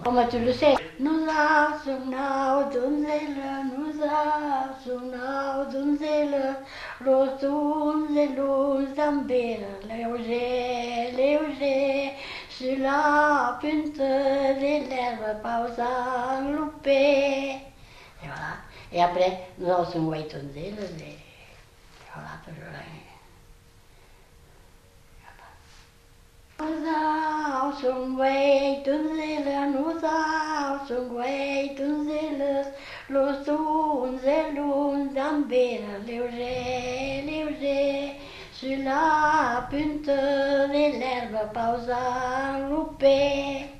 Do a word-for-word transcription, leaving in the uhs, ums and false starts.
Oh, mais tu le sais. Nous avons donzelle, nous avons donzelle, rosons et los ambères, léger, léger, sur la punte de l'herbe, pausant loupé. Et voilà. Et après, nous avons ouais donzelle, et voilà, toujours là. Nous avons ouais donzelle, nous avons ouais donzelle, los uns et l'un d'ambera, léger, léger, sur la punte de l'herbe, pausant loupé.